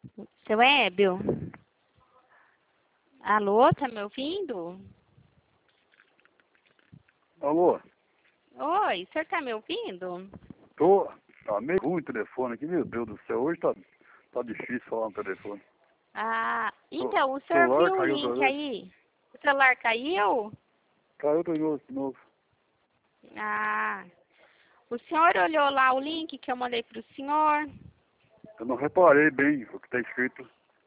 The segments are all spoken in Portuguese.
Seu Hébio? Alô, tá me ouvindo? Alô? Oi, o senhor tá me ouvindo? Tô. Tá meio ruim o telefone aqui, meu Deus do céu. Hoje tá difícil falar no telefone. Ah, O então, o senhor celular viu o caiu outra link vez. aí? O celular caiu? Caiu de novo. Ah, o senhor olhou lá o link que eu mandei pro senhor? Eu não reparei bem o que tá escrito.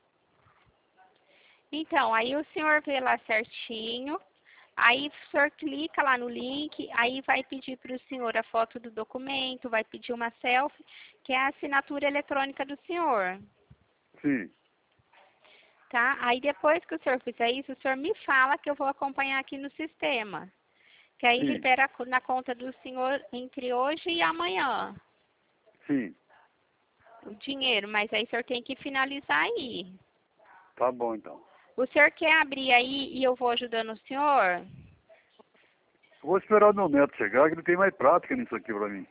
Então, aí o senhor vê lá certinho, aí o senhor clica lá no link, aí vai pedir para o senhor a foto do documento, vai pedir uma selfie, que é a assinatura eletrônica do senhor, Sim, tá? Aí depois que o senhor fizer isso, o senhor me fala que eu vou acompanhar aqui no sistema, que aí sim, libera na conta do senhor entre hoje e amanhã sim. o dinheiro, mas aí o senhor tem que finalizar aí. Tá bom então. O senhor quer abrir aí e eu vou ajudando o senhor? Eu vou esperar o meu neto chegar, que ele tem mais prática nisso aqui pra mim.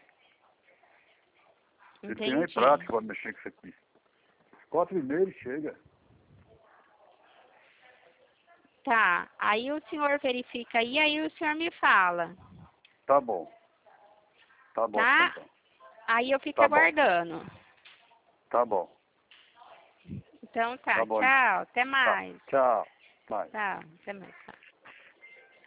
Ele tem mais Entendi. prática pra mexer com isso aqui. 4h30 ele chega. Tá, aí o senhor verifica aí o senhor me fala, Tá bom. Tá bom tá? então. Aí eu fico Tá bom. aguardando. Tá bom. Então Tá tá, bom então. tchau, até Tá. mais. Tchau. Bye. Tchau, até mais. Tchau.